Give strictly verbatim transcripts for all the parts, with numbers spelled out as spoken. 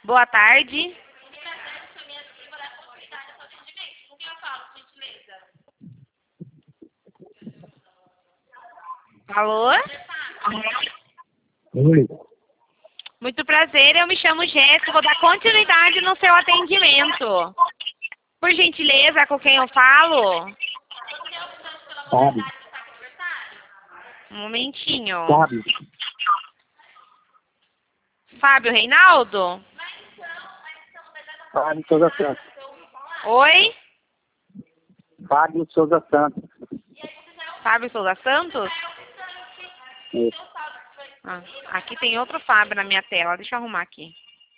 Boa tarde. Alô? Oi. Muito prazer, eu me chamo Jéssica, vou dar continuidade no seu atendimento. Por gentileza, com quem eu falo? Fábio. Um momentinho. Fábio. Fábio Reinaldo? Fábio Souza Santos. Oi? Fábio Souza Santos. Fábio Souza Santos? Isso. Ah, aqui tem outro Fábio na minha tela, deixa eu arrumar aqui.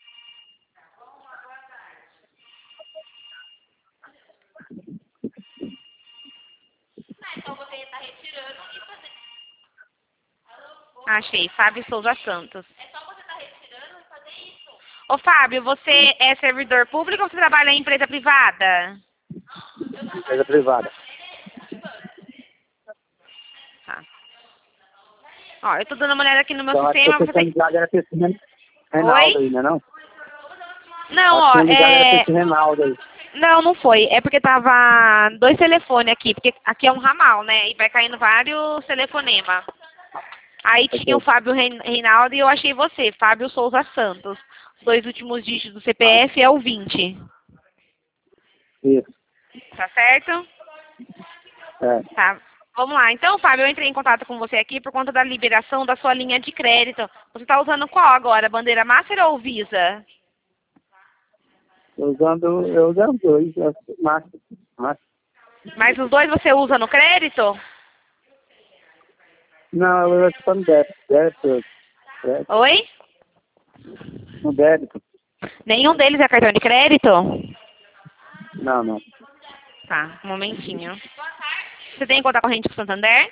Achei, Fábio Souza Santos. Ô Fábio, você é servidor público ou você trabalha em empresa privada? Empresa privada. Tá. Ó, eu tô dando uma olhada aqui no meu Então, acho que sistema, você você tem tem... ligado era pra esse Ren- Reinaldo Oi? aí, né não? Não, Acho que ó, tem ligado era pra é... esse Reinaldo aí. Não, não foi. É porque tava dois telefones aqui, porque aqui é um ramal, né? E vai caindo vários telefonemas. Aí tinha o Ok. Fábio Rein- Reinaldo e eu achei você, Fábio Souza Santos. Os dois últimos dígitos do C P F é o vinte. Isso. Tá certo? É. Tá. Vamos lá. Então, Fábio, eu entrei em contato com você aqui por conta da liberação da sua linha de crédito. Você está usando qual agora? Bandeira Master ou Visa? Eu usando, eu usando dois, mas, mas Mas os dois você usa no crédito? não, eu estou no débito, débito, débito, Oi? no débito. Nenhum deles é cartão de crédito? Não, não. Tá, um momentinho. Você tem conta corrente com o Santander?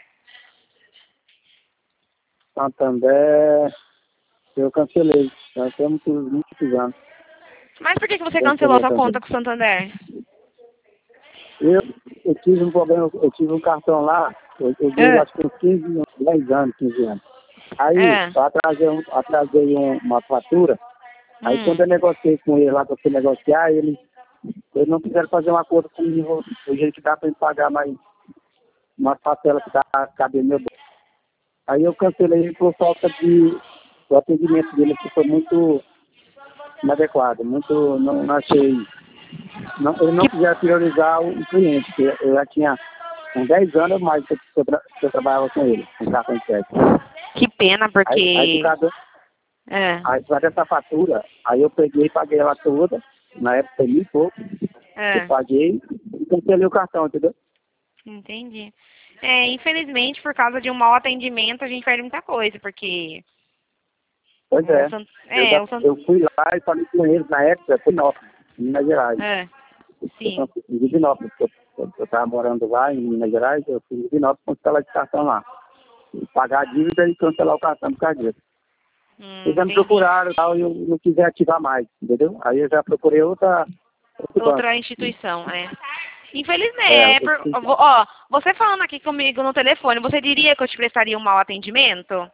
Santander, eu cancelei. Já temos muitos, muitos anos. Mas por que que você cancelou Cancelei a sua também. conta com o Santander? Eu, eu tive um problema, eu tive um cartão lá, eu, eu dei É. acho que uns quinze, anos, dez anos, quinze anos. Aí É. eu atrasei, um- atrasei um- uma fatura, aí quando Hum. eu negociei com ele lá, que eu fui negociar, eles, eles não quiseram fazer um acordo comigo, do jeito que dá para ele pagar mais uma parcela que dá caber no meu bolso. Aí eu cancelei por falta de, o atendimento dele que foi muito inadequado, muito, não, não achei, não, eles não quiseram priorizar o, o cliente, porque eu já tinha uns dez anos mais que eu, que eu, tra- que eu trabalhava com ele, com cartão de crédito. Que pena, Aí, aí, por porque... causa, É. aí por causa dessa fatura, aí eu peguei e paguei ela toda, na época foi mil e pouco, eu É. paguei e cancelei o cartão, entendeu? Entendi. É, infelizmente, por causa de um mau atendimento, a gente perde muita coisa, porque... Pois O é. Sant... Eu, É, já- o Sant... eu fui lá e falei com eles na época, foi Nópolis, em Minas Gerais. É. Eu Sim. em Divinópolis, eu, eu, eu tava morando lá em Minas Gerais, eu fui em Divinópolis cancelar esse cartão lá. E pagar a dívida e cancelar o cartão por causa disso. Hum, Eles já me entendi. procuraram e tal, e eu não quis ativar mais, entendeu? Aí eu já procurei outra, outro banco. Outra instituição, é. Infelizmente, É, é outra por... instituição. ó, você falando aqui comigo no telefone, você diria que eu te prestaria um mau atendimento?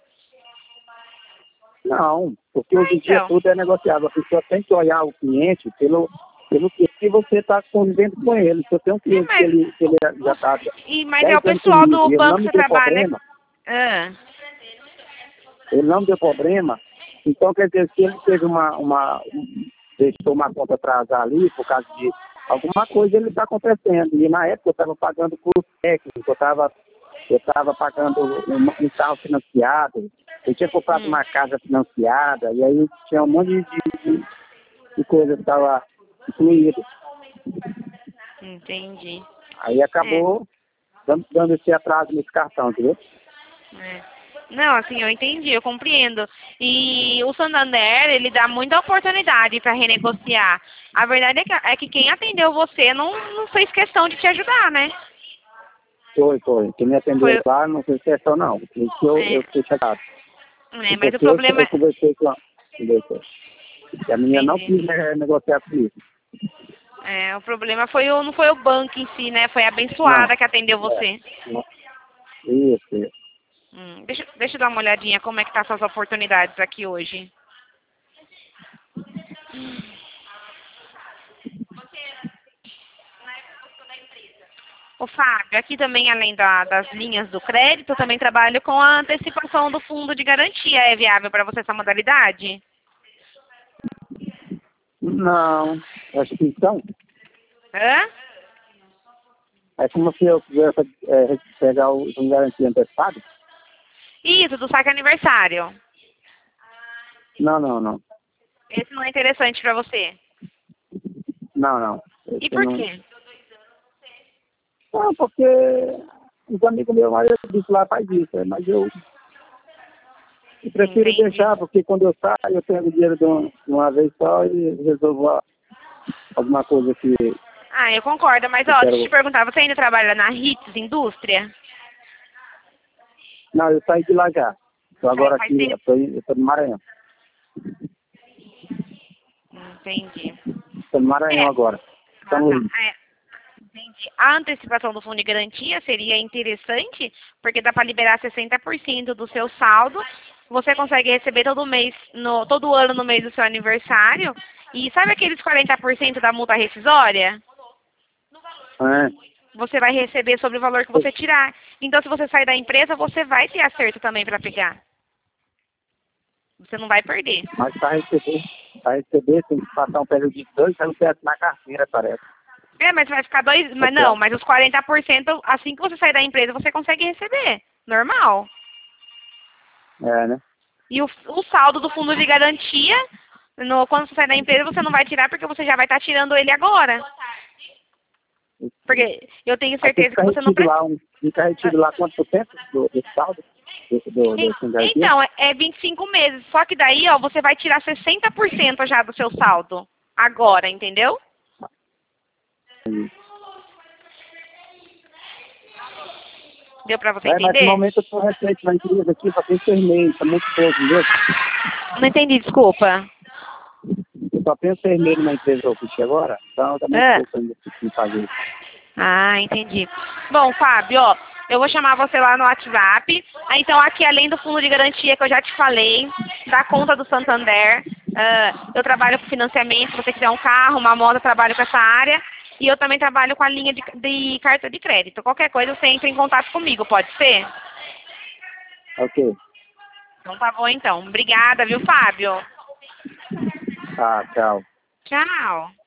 Não, porque Ah, hoje em dia então. tudo é negociável. A pessoa tem que olhar o cliente pelo, pelo que você está convivendo com ele. Se eu tenho um Sim, cliente que mas... ele, que ele já está E, mas é dez o anos pessoal comigo do e ele não banco que me você deu trabalha... problema, Ah, ele não me deu problema, então quer dizer, se ele teve uma, uma deixou uma conta atrasar ali por causa de alguma coisa, ele está acontecendo. E na época eu estava pagando curso técnico, eu estava eu estava pagando um, um carro financiado, eu tinha comprado hum, uma casa financiada, e aí tinha um monte de, de, de coisa que estava incluído. entendi. Aí É, acabou dando, dando esse atraso nesse cartão, entendeu? é. Não, assim, eu entendi, eu compreendo. E o Santander, ele dá muita oportunidade para renegociar. A verdade é que, é que quem atendeu você não, não fez questão de te ajudar, né? Foi, foi. Quem me atendeu Foi, lá não fez questão, não. Isso eu, eu é, fiquei chegado. é, mas o Porque eu, problema eu é... conversei com a, conversei. E a menina não Entendi. quis né, negociar comigo. É, o problema foi o, não foi o banco em si, né? Foi a Não. abençoada que atendeu É, você. não. Isso, isso. Hum, deixa, deixa eu dar uma olhadinha como é que tá suas oportunidades aqui hoje. Ô, Fábio, aqui também, além da- das linhas do crédito, eu também trabalho com a antecipação do fundo de garantia. É viável para você essa modalidade? Não, acho que então, Hã? é como se eu quisesse é, pegar o um garantia antecipado. Isso, do saque aniversário. Não, não, não. Esse não é interessante para você. Não, não. E Esse por não. quê? Não, porque os amigos meus lá, eu disse lá, faz isso, é, mas eu, eu prefiro Entendi. deixar, porque quando eu saio, eu tenho o dinheiro de uma, de uma vez só e resolvo a- alguma coisa que Ah, eu concordo, mas eu ó, quero. deixa eu te perguntar, você ainda trabalha na Hits Indústria? Não, eu saí de lá já. Estou agora Faz aqui, tempo. eu estou eu tô no Maranhão. Entendi. Estou no Maranhão É. agora. Ah, Estamos tá. indo. É. Entendi. A antecipação do fundo de garantia seria interessante, porque dá para liberar sessenta por cento do seu saldo. Você consegue receber todo mês, no, todo ano no mês do seu aniversário. E sabe aqueles quarenta por cento da multa rescisória? É. Você vai receber sobre o valor que você tirar. Então, se você sair da empresa, você vai ter acerto também para pegar. Você não vai perder. Mas para receber, para receber tem que passar um período de dois anos certo na carteira, parece. É, mas vai ficar dois. Mas não, mas os quarenta por cento, assim que você sair da empresa, você consegue receber. Normal. É, né? E o, o saldo do fundo de garantia, no, quando você sai da empresa, você não vai tirar porque você já vai estar tirando ele agora. Porque eu tenho Aí certeza fica que você não retido precisa. lá, um, fica retido lá quanto por cento do, do saldo do, do, do fundo de garantia? Então, é é vinte e cinco meses. Só que daí, ó, você vai tirar sessenta por cento já do seu saldo. Agora, entendeu? Deu pra você É, mas no entender? momento eu estou recente na empresa aqui, só tem seis meses, está muito pouco, entendeu? Não entendi, desculpa. Eu só tenho seis meses na empresa aqui agora, então está muito Ah. pouco ainda para fazer. Ah, entendi. Bom, Fábio, ó, eu vou chamar você lá no WhatsApp. Ah, então, aqui, além do fundo de garantia que eu já te falei, da conta do Santander, ah, eu trabalho com financiamento. Se você quiser um carro, uma moto, eu trabalho com essa área. E eu também trabalho com a linha de, de carta de crédito. Qualquer coisa, você entra em contato comigo, pode ser? Ok. Então, tá bom, então. Obrigada, viu, Fábio? Tá, tchau. Tchau.